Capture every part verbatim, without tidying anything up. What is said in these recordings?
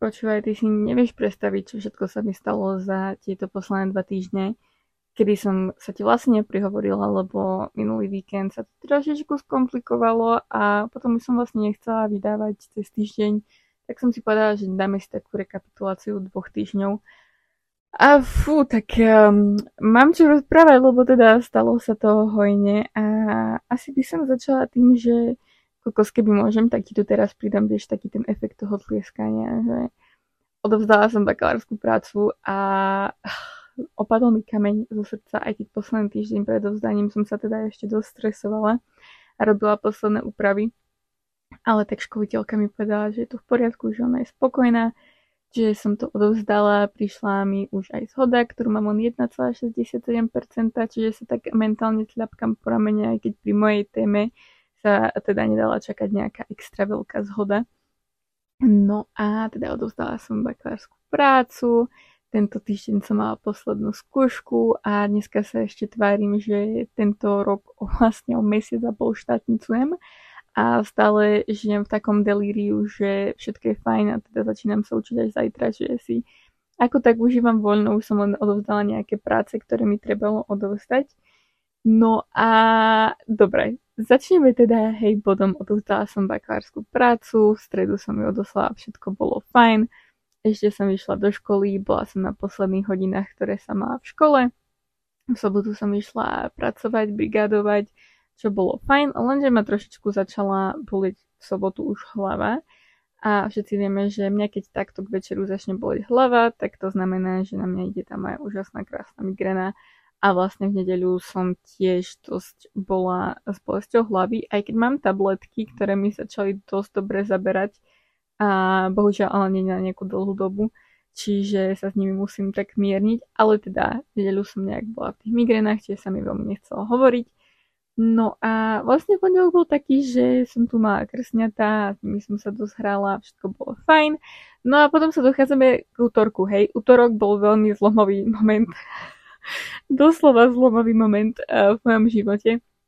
Počúvaj, ty si nevieš predstaviť, čo všetko sa mi stalo za tieto posledné dva týždne, kedy som sa ti vlastne neprihovorila, lebo minulý víkend sa to trošičku skomplikovalo a potom už som vlastne nechcela vydávať cez týždeň, tak som si povedala, že dáme si takú rekapituláciu dvoch týždňov. A fú, tak um, mám čo rozprávať, lebo teda stalo sa to hojne a asi by som začala tým, že kokos, keby môžem, tak ti tu teraz pridám, vieš, taký ten efekt toho tlieskania, že odovzdala som bakalárskú prácu a opadol mi kameň zo srdca, aj keď posledný týždeň pred odovzdaním som sa teda ešte dosť stresovala a robila posledné úpravy. Ale tak školiteľka mi povedala, že je to v poriadku, že ona je spokojná, že som to odovzdala, prišla mi už aj zhoda, ktorú mám len jeden celá šesťdesiatsedem percent, čiže sa tak mentálne tľapkam po ramene, aj keď pri mojej téme sa teda nedala čakať nejaká extra veľká zhoda. No a teda odovzdala som bakalárskú prácu, tento týždeň som mala poslednú skúšku a dneska sa ešte tvárim, že tento rok vlastne o mesiac a pol štátnicujem a stále žijem v takom delíriu, že všetko je fajn a teda začínam sa učiť až zajtra, že si ako tak užívam voľno, už som len odovzdala nejaké práce, ktoré mi trebalo odovzdať. No a dobre, začneme teda, hej, bodom, odovzdala som bakalárskú prácu, v stredu som ju odoslala, všetko bolo fajn, ešte som vyšla do školy, bola som na posledných hodinách, ktoré sa mala v škole, v sobotu som išla pracovať, brigádovať, čo bolo fajn, lenže ma trošičku začala boleť v sobotu už hlava a všetci vieme, že mňa keď takto k večeru začne boleť hlava, tak to znamená, že na mňa ide tá moja úžasná krásna migréna. A vlastne v nedeľu som tiež dosť bola s bolesťou hlavy, aj keď mám tabletky, ktoré mi začali dosť dobre zaberať a bohužiaľ ale nie na nejakú dlhú dobu, čiže sa s nimi musím tak mierniť, ale teda v nedeľu som nejak bola v tých migrénach, čiže sa mi veľmi nechcelo hovoriť. No a vlastne pondelok bol taký, že som tu mala krsňatá, s nimi som sa dosť hrala, všetko bolo fajn. No a potom sa dochádzame k útorku, hej, útorok bol veľmi zlomový moment. Doslova zlomový moment uh, v mojom živote.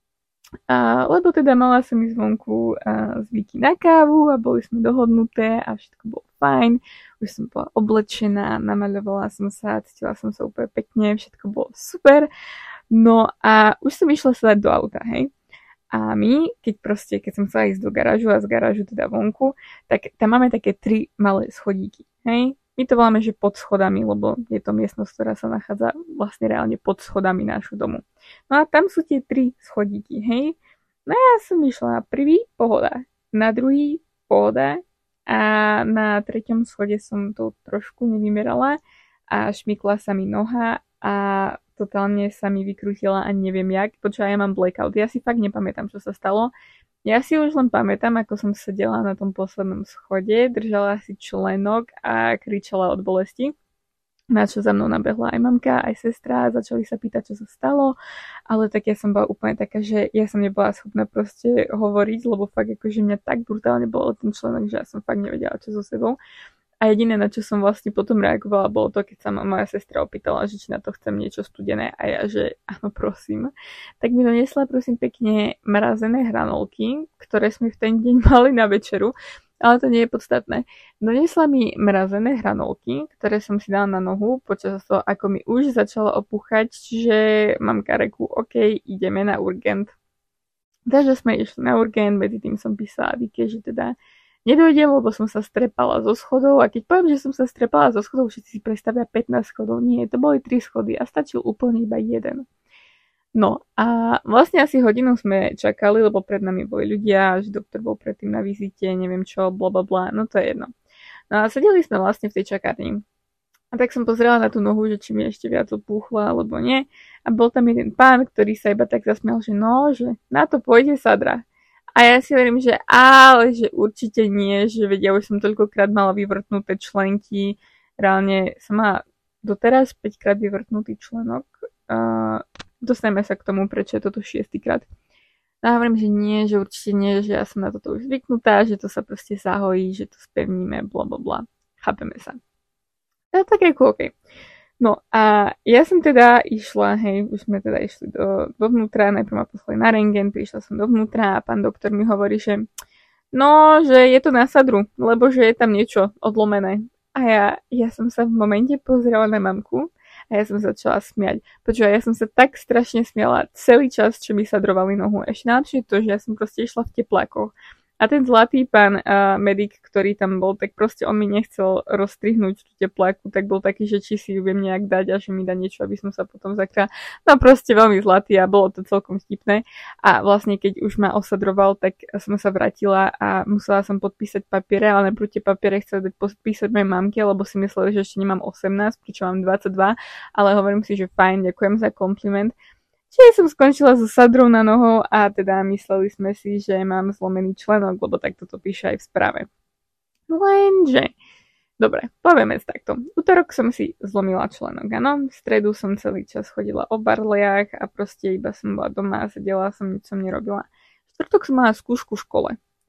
Uh, lebo teda mala som ísť zvonku uh, zvyky na kávu a boli sme dohodnuté a všetko bolo fajn. Už som bola oblečená, namaľovala som sa, cítila som sa úplne pekne, všetko bolo super. No a už som išla sa dať do auta, hej. A my, keď proste, keď som chcela ísť do garážu a z garážu teda vonku, tak tam máme také tri malé schodíky, hej. My to voláme, že pod schodami, lebo je to miestnosť, ktorá sa nachádza vlastne reálne pod schodami nášho domu. No a tam sú tie tri schodíky, hej. No ja som išla na prvý, pohoda. Na druhý, pohoda. A na treťom schode som to trošku nevymerala a šmykla sa mi noha a totálne sa mi vykrútila a neviem jak. Počúva, ja mám blackout. Ja si fakt nepamätám, čo sa stalo. Ja si už len pamätám, ako som sedela na tom poslednom schode, držala si členok a kričala od bolesti. Na čo za mnou nabehla aj mamka, aj sestra, začali sa pýtať, čo sa stalo, ale tak ja som bola úplne taká, že ja som nebola schopná proste hovoriť, lebo fakt akože mňa tak brutálne bolo ten členok, že ja som fakt nevedela, čo so sebou. A jediné, na čo som vlastne potom reagovala, bolo to, keď sa ma moja sestra opýtala, že či na to chcem niečo studené a ja, že áno, prosím. Tak mi donesla, prosím, pekne mrazené hranolky, ktoré sme v ten deň mali na večeru, ale to nie je podstatné. Donesla mi mrazené hranolky, ktoré som si dala na nohu počas toho, ako mi už začalo opúchať, čiže mamka reku, OK, ideme na urgent. Takže sme išli na urgent, medzi tým som písala Vike, že teda nedojdem, lebo som sa strepala zo schodov a keď poviem, že som sa strepala zo schodov, všetci si predstavia pätnásť schodov. Nie, to boli tri schody a stačil úplne iba jeden. No a vlastne asi hodinu sme čakali, lebo pred nami boli ľudia, že doktor bol predtým na vizite, neviem čo, blablabla, no to je jedno. No a sedeli sme vlastne v tej čakárni. A tak som pozrela na tú nohu, že či mi ešte viac opúchla, alebo nie. A bol tam jeden pán, ktorý sa iba tak zasmial, že no, že na to pôjde Sadra. A ja si verím, že ale, že určite nie, že vedia, už som toľkokrát mala vyvrtnuté členky, reálne som mala doteraz päťkrát vyvrtnutý členok. Uh, dostaneme sa k tomu, prečo je toto šiestýkrát. No a hovorím, že nie, že určite nie, že ja som na toto už zvyknutá, že to sa proste zahojí, že to spevníme, blablabla. Chápeme sa. To je tak ako OK. No a ja som teda išla, hej, už sme teda išli do, dovnútra, najprv ma poslali na rentgen, prišla som dovnútra a pán doktor mi hovorí, že no, že je to na Sadru, lebo že je tam niečo odlomené. a ja, ja som sa v momente pozrela na mamku a ja som začala smiať. Počúva, ja som sa tak strašne smiala celý čas, čo mi sadrovali nohu. Ešte najlepšie to, že ja som proste išla v teplákoch. A ten zlatý pán uh, medic, ktorý tam bol, tak proste on mi nechcel rozstrihnúť tú tepláku, tak bol taký, že či si ju viem nejak dať a že mi dá niečo, aby som sa potom zakryla. No proste veľmi zlatý a bolo to celkom vtipné. A vlastne keď už ma osadroval, tak som sa vrátila a musela som podpísať papiere, ale najprv tie papiere chcela dať podpísať mojej mamke, lebo si mysleli, že ešte nemám osemnásť, pričom mám dvadsaťdva, ale hovorím si, že fajn, ďakujem za kompliment. Čiže som skončila so sadrou na nohou a teda mysleli sme si, že mám zlomený členok, lebo takto to píše aj v správe. Lenže, dobre, povieme si takto. Utorok som si zlomila členok, áno. V stredu som celý čas chodila o barliach a proste iba som bola doma a sedela som, nič som nerobila. V štvrtok som mala skúšku v škole.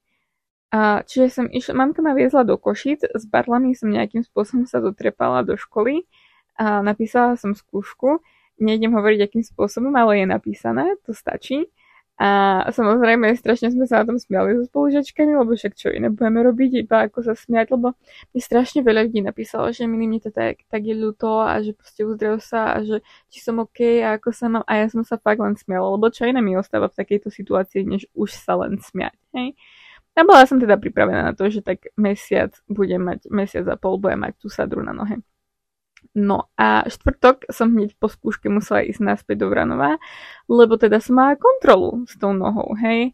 A čiže som išla, mamka ma viezla do Košíc, s barlami som nejakým spôsobom sa dotrepala do školy a napísala som skúšku. Nejdem hovoriť, akým spôsobom, ale je napísané, to stačí. A samozrejme, strašne sme sa na tom smiali so spolužiačkami, lebo však čo iné budeme robiť, iba ako sa smiať, lebo mi strašne veľa ľudí napísalo, že mi mne to tak, tak je ľúto a že proste uzdrav sa a že či som OK a ako sa mám. A ja som sa fakt len smiala, lebo čo iné mi ostáva v takejto situácii, než už sa len smiať. Hej? A bola som teda pripravená na to, že tak mesiac budem mať, mesiac a pol budem mať tú sadru na nohe. No a štvrtok som hneď po skúške musela ísť naspäť do Vranova, lebo teda som mala kontrolu s tou nohou, hej.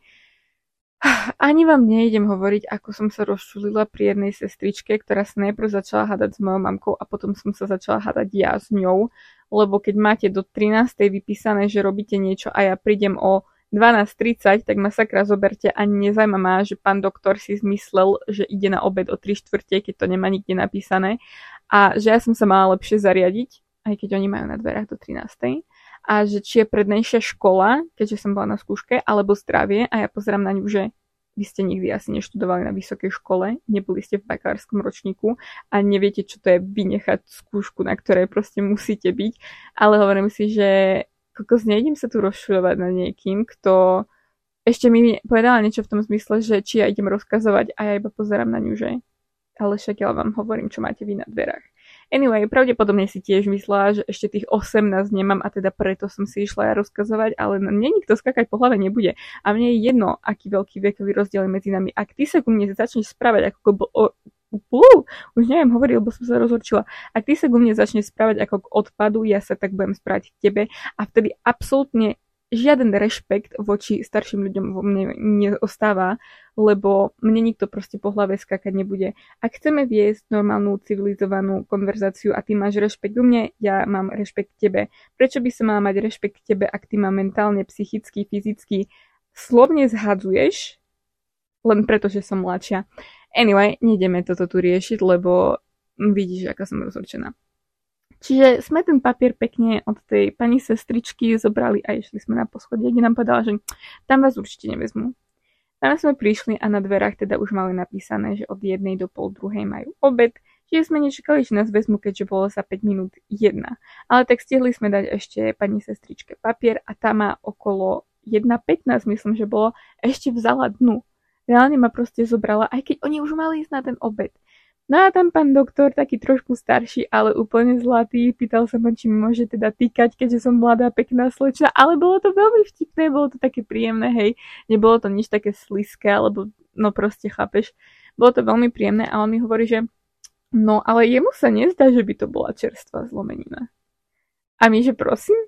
Ani vám nejdem hovoriť, ako som sa rozčulila pri jednej sestričke, ktorá sa najprv začala hádať s mojou mamkou a potom som sa začala hádať ja s ňou, lebo keď máte do trinástej vypísané, že robíte niečo a ja prídem o dvanásť tridsať, tak ma sakra zoberte, ani nezaujíma ma, že pán doktor si zmyslel, že ide na obed o tri štvrte, keď to nemá nikde napísané a že ja som sa mala lepšie zariadiť, aj keď oni majú na dverách do trinástej a že či je prednejšia škola, keďže som bola na skúške, alebo zdravie a ja pozerám na ňu, že vy ste nikdy asi neštudovali na vysokej škole, neboli ste v bakalárskom ročníku a neviete, čo to je vynechať skúšku, na ktorej proste musíte byť, ale hovorím si, že kokos, nejdem sa tu rozšuľovať na niekým, kto ešte mi povedala niečo v tom zmysle, že či ja idem rozkazovať a ja iba pozerám na ňu, že ale však ja vám hovorím, čo máte vy na dverách. Anyway, pravdepodobne si tiež myslela, že ešte tých osemnásť nemám a teda preto som si išla ja rozkazovať, ale mne nikto skakať po hlave nebude. A mne je jedno, aký veľký vekový rozdiel je medzi nami. Ak ty sa ku mne začneš správať ako o, Uh, už neviem hovoriť, lebo som sa rozhorčila. Ak ty sa ku mne začneš správať ako k odpadu, ja sa tak budem správať k tebe a vtedy absolútne žiaden rešpekt voči starším ľuďom vo mne neostáva, lebo mne nikto proste po hlave skákať nebude. Ak chceme viesť normálnu, civilizovanú konverzáciu a ty máš rešpekt ku mne, ja mám rešpekt k tebe. Prečo by som mala mať rešpekt k tebe, ak ty ma mentálne, psychicky, fyzicky slovne zhadzuješ, len preto, že som mladšia? Anyway, nejdeme toto tu riešiť, lebo vidíš, aká som rozhorčená. Čiže sme ten papier pekne od tej pani sestričky zobrali a išli sme na poschodie, kde nám povedala, že tam vás určite nevezmú. Tam sme prišli a na dverách teda už mali napísané, že od jednej do pol druhej majú obed, čiže sme nečakali, že nás vezmú, keďže bolo za päť minút jedna. Ale tak stihli sme dať ešte pani sestričke papier a tá má okolo jedna pätnásť, myslím, že bolo, ešte vzala dnu. Reálne ma proste zobrala, aj keď oni už mali ísť na ten obed. No a tam pán doktor, taký trošku starší, ale úplne zlatý, pýtal sa ma, či mi môže teda týkať, keďže som mladá, pekná slečna, ale bolo to veľmi vtipné, bolo to také príjemné, hej. Nebolo to nič také sliské, alebo no proste chápeš. Bolo to veľmi príjemné a on mi hovorí, že no ale jemu sa nezdá, že by to bola čerstvá zlomenina. A my, že prosím?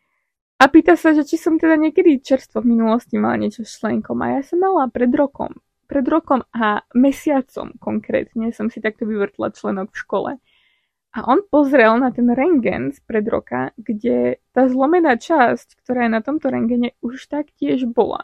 A pýta sa, že či som teda niekedy čerstvo v minulosti mala niečo s členkom. A ja som mala pred rokom. Pred rokom a mesiacom konkrétne som si takto vyvrtla členok v škole. A on pozrel na ten rentgen z pred roka, kde tá zlomená časť, ktorá je na tomto rentgene, už taktiež bola.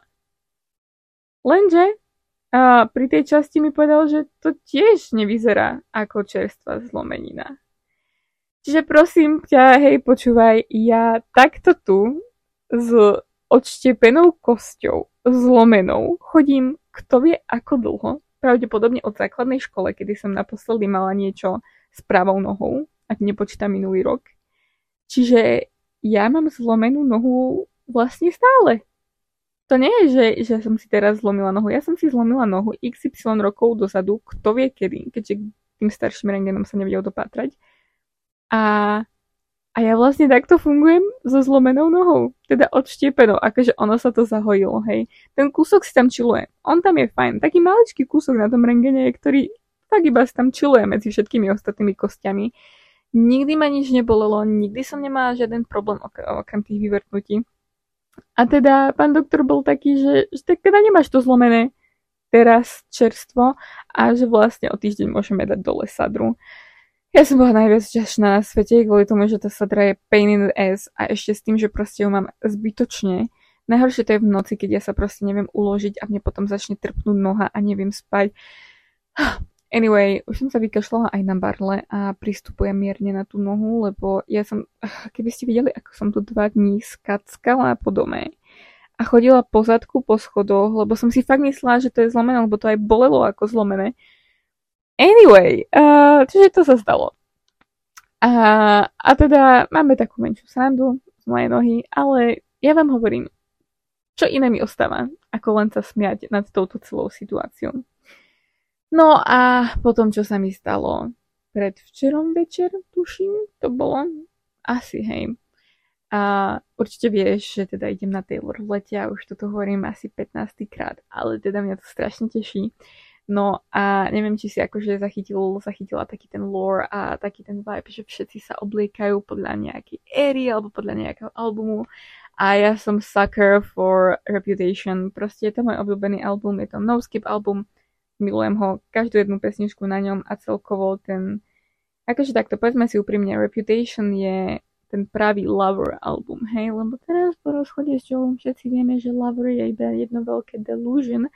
Lenže a pri tej časti mi povedal, že to tiež nevyzerá ako čerstvá zlomenina. Čiže prosím ťa, hej, počúvaj, ja takto tu s odštepenou kosťou, zlomenou, chodím kto vie ako dlho, pravdepodobne od základnej škole, kedy som naposledy mala niečo s pravou nohou, ak nepočítam minulý rok. Čiže ja mám zlomenú nohu vlastne stále. To nie je, že, že som si teraz zlomila nohu. Ja som si zlomila nohu iks ypsilon rokov dozadu, kto vie kedy, keďže tým starším rentgenom sa nevedel dopátrať. A, a ja vlastne takto fungujem so zlomenou nohou, teda odštiepenou, akože ono sa to zahojilo, hej. Ten kúsok si tam čiluje, on tam je fajn, taký maličký kúsok na tom rentgene, ktorý tak iba si tam čiluje medzi všetkými ostatnými kostiami. Nikdy ma nič nebolelo, nikdy som nemala žiaden problém okrem tých vyvrtnutí. A teda pán doktor bol taký, že, že tak teda nemáš to zlomené teraz čerstvo a že vlastne o týždeň môžeme dať dole sadru. Ja som bola najviac ťažná na svete, kvôli tomu, že tá sadra je pain in the ass a ešte s tým, že proste ju mám zbytočne. Najhoršie to je v noci, keď ja sa proste neviem uložiť a mne potom začne trpnúť noha a neviem spať. Anyway, už som sa vykašľala aj na barle a pristupujem mierne na tú nohu, lebo ja som, keby ste videli, ako som tu dva dní skackala po dome a chodila po zadku po schodoch, lebo som si fakt myslela, že to je zlomené, lebo to aj bolelo ako zlomené. Anyway, uh, čiže to sa stalo. A, a teda máme takú menšiu srandu z mojej nohy, ale ja vám hovorím, čo iné mi ostáva, ako len sa smiať nad touto celou situáciou. No a potom, čo sa mi stalo predvčerom večer, tuším, to bolo asi, hej. A určite vieš, že teda idem na Taylor v lete a už toto hovorím asi pätnásty krát, ale teda mňa to strašne teší. No a neviem, či si akože zachytil, zachytila taký ten lore a taký ten vibe, že všetci sa obliekajú podľa nejakej éry alebo podľa nejakého albumu. A ja som sucker for Reputation. Proste je to môj obľúbený album, je to No Skip album. Milujem ho, každú jednu pesničku na ňom a celkovo ten... Akože takto, povedzme si úprimne, Reputation je ten pravý Lover album, hej? Lebo teraz po rozchode s Joelom všetci vieme, že Lover je iba jedno veľké delusion.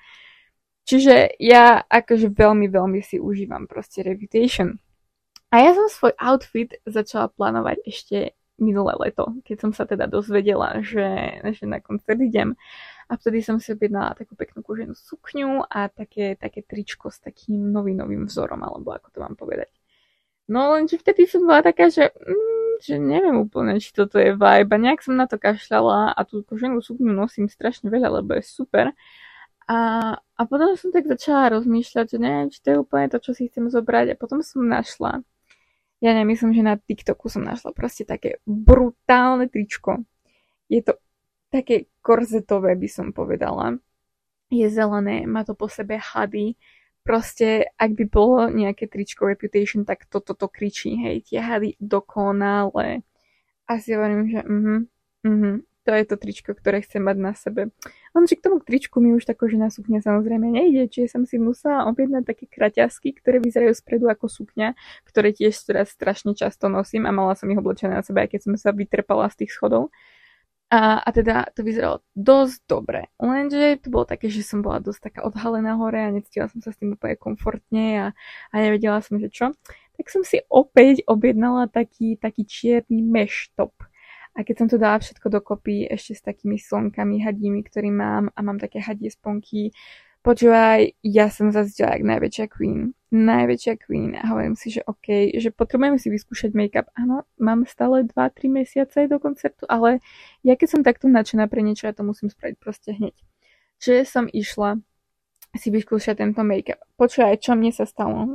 Čiže ja akože veľmi, veľmi si užívam proste Reputation. A ja som svoj outfit začala plánovať ešte minulé leto, keď som sa teda dozvedela, že, že na koncert idem. A vtedy som si objednala takú peknú koženú sukňu a také, také tričko s takým novým, novým vzorom, alebo ako to mám povedať. No lenže vtedy som bola taká, že, mm, že neviem úplne, či toto je vibe. A nejak som na to kašľala a tú koženú sukňu nosím strašne veľa, lebo je super. A, a potom som tak začala rozmýšľať, že neviem, či to je úplne to, čo si chcem zobrať. A potom som našla, ja nemyslím, že na TikToku som našla proste také brutálne tričko. Je to také korzetové, by som povedala. Je zelené, má to po sebe hady. Proste, ak by bolo nejaké tričko Reputation, tak toto to, to kričí, hej, tie hady dokonale. A si hovorím, že mhm, mhm. To je to tričko, ktoré chcem mať na sebe. Lenže k tomu tričku mi už tá kožená sukňa samozrejme nejde, čiže som si musela objednať také kraťasky, ktoré vyzerajú spredu ako sukňa, ktoré tiež teraz strašne často nosím a mala som ich oblečené na sebe, aj keď som sa vytrpala z tých schodov. A, a teda to vyzeralo dosť dobre. Lenže to bolo také, že som bola dosť taká odhalená hore a necítila som sa s tým úplne komfortne a, a nevedela som, že čo. Tak som si opäť objednala taký, taký čierny mesh top. A keď som to dala všetko dokopy ešte s takými slonkami hadími, ktorý mám a mám také hadie sponky, počúvaj, ja som zazdiela jak najväčšia queen. Najväčšia queen a hovorím si, že OK, že potrebujem si vyskúšať make-up. Áno, mám stále dva tri mesiace do koncertu, ale ja keď som takto nadšená pre niečo, ja to musím spraviť proste hneď. Čiže som išla si vyskúšať tento make-up. Počúvaj, čo mne sa stalo?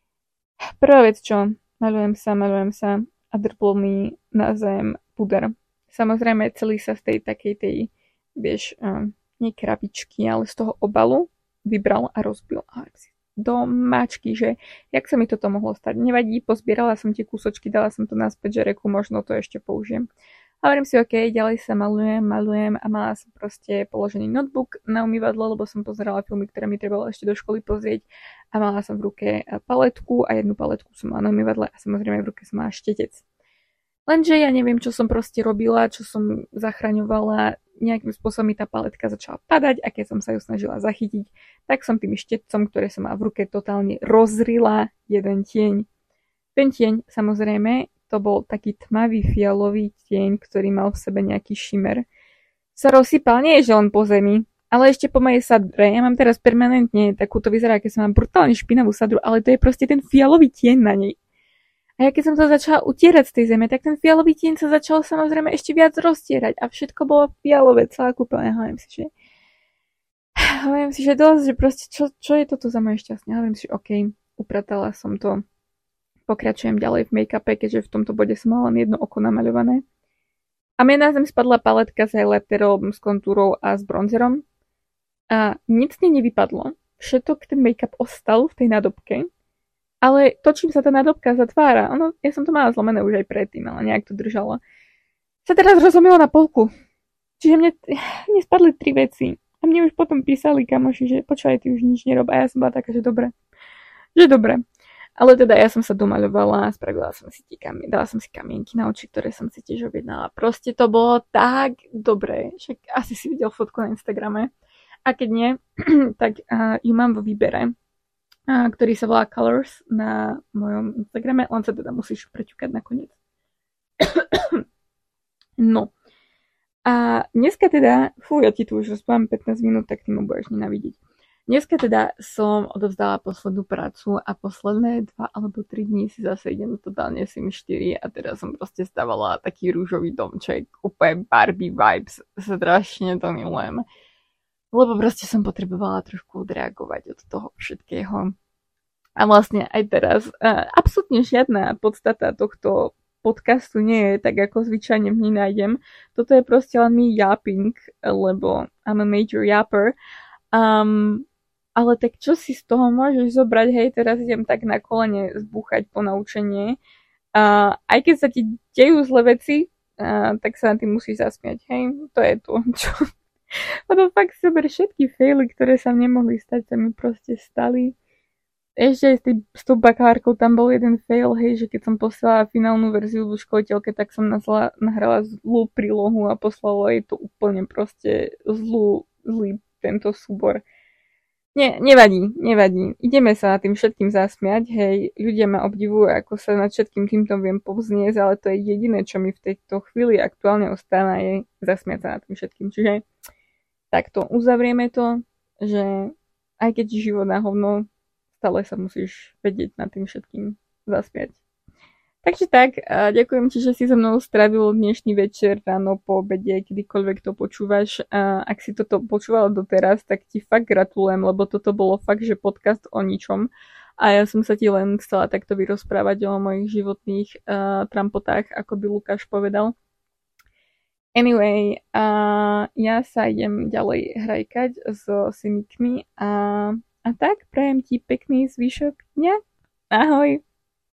Prvá vec, čo? Malujem sa, malujem sa a drplo mi na zem puder. Samozrejme, celý sa z tej takej tej, vieš, uh, nie krabičky, ale z toho obalu vybral a rozbil. A si do mačky, že jak sa mi toto mohlo stať. Nevadí, pozbierala som tie kúsočky, dala som to naspäť, že reku, možno to ešte použijem. A hovorím si, OK, ďalej sa malujem, malujem a mala som proste položený notebook na umývadlo, lebo som pozerala filmy, ktoré mi trebalo ešte do školy pozrieť a mala som v ruke paletku a jednu paletku som mala na umývadle a samozrejme v ruke som mala štetec. Lenže ja neviem, čo som proste robila, čo som zachraňovala, nejakým spôsobom mi tá paletka začala padať a keď som sa ju snažila zachytiť, tak som tým štetcom, ktoré som mala v ruke, totálne rozrila jeden tieň. Ten tieň, samozrejme, to bol taký tmavý fialový tieň, ktorý mal v sebe nejaký šimer. Sa rozsypal, nie je, že len po zemi, ale ešte po mojej sadre. Ja mám teraz permanentne takúto, vyzerá, keď som mám brutálne špinavú sadru, ale to je proste ten fialový tieň na nej. A ja keď som to začala utierať z tej zeme, tak ten fialový tieň sa začal samozrejme ešte viac roztierať a všetko bolo fialové, celá kúpeľňa. Hovorím si, že hovorím si, že dosť, že proste čo, čo je toto za moje šťastne. Hovorím si, že OK, upratala som to, pokračujem ďalej v make-upe, keďže v tomto bode som mala len jedno oko namaľované. A mne na zem spadla paletka s highlighterom, s kontúrou a s bronzerom. A nic z nej nevypadlo. Všetok ten make-up ostal v tej nádobke. Ale to, čím sa tá nádobka zatvára, ono, ja som to mala zlomené už aj predtým, ale nejak to držalo, sa teraz rozlomilo na polku. Čiže mne, mne spadli tri veci. A mne už potom písali kamoši, že počúvaj, ty už nič nerob. A ja som bola taká, že dobre. Že dobre. Ale teda ja som sa domaľovala, spravila som si kamien, dala som si kamienky na oči, ktoré som si tiež objednala. Proste to bolo tak dobré. Však asi si videl fotku na Instagrame. A keď nie, tak uh, ju mám vo výbere, uh, ktorý sa volá Colors na mojom Instagrame. Len sa teda musíš preťukať nakoniec. No. A dneska teda, fú, ja ti tu už rozprávam pätnásť minút, tak ty ma budeš nenávidieť. Dneska teda som odovzdala poslednú prácu a posledné dva alebo tri dní si zase idem totálne Sim štyri a teraz som proste stavala taký rúžový domček, úplne Barbie vibes, strašne to milujem. Lebo proste som potrebovala trošku odreagovať od toho všetkého. A vlastne aj teraz uh, absolútne žiadna podstata tohto podcastu nie je tak, ako zvyčajne v nej nájdem. Toto je proste len mi yapping, lebo I'm a major yapper. Um, ale tak čo si z toho môžeš zobrať, hej, teraz idem tak na kolene zbúchať po naučenie. Uh, aj keď sa ti dejú zlé veci, uh, tak sa na tým musíš zasmiať, hej, to je to, čo... Lebo fakt si zober všetky faily, ktoré sa nemohli stať, sa mi proste stali. Ešte aj s, tý, s tou bakárkou tam bol jeden fail, hej, že keď som poslala finálnu verziu do školiteľke, tak som nazla, nahrala zlú prílohu a poslala jej to úplne proste zlú, zlý tento súbor. Nie, nevadí, nevadí. Ideme sa nad tým všetkým zasmiať, hej, ľudia ma obdivujú, ako sa nad všetkým týmto viem povzniesť, ale to je jediné, čo mi v tejto chvíli aktuálne ostáva, je zasmiať sa nad tým všetkým. Čiže takto uzavrieme to, že aj keď život na hovno, stále sa musíš vedieť nad tým všetkým zasmiať. Takže tak, ďakujem ti, že si so mnou strávil dnešný večer, ráno, po obede, kedykoľvek to počúvaš. Ak si toto počúval doteraz, tak ti fakt gratulujem, lebo toto bolo fakt, že podcast o ničom. A ja som sa ti len chcela takto vyrozprávať o mojich životných uh, trampotách, ako by Lukáš povedal. Anyway, uh, ja sa idem ďalej hrajkať so simikmi a, a tak, prajem ti pekný zvyšok dňa. Ahoj!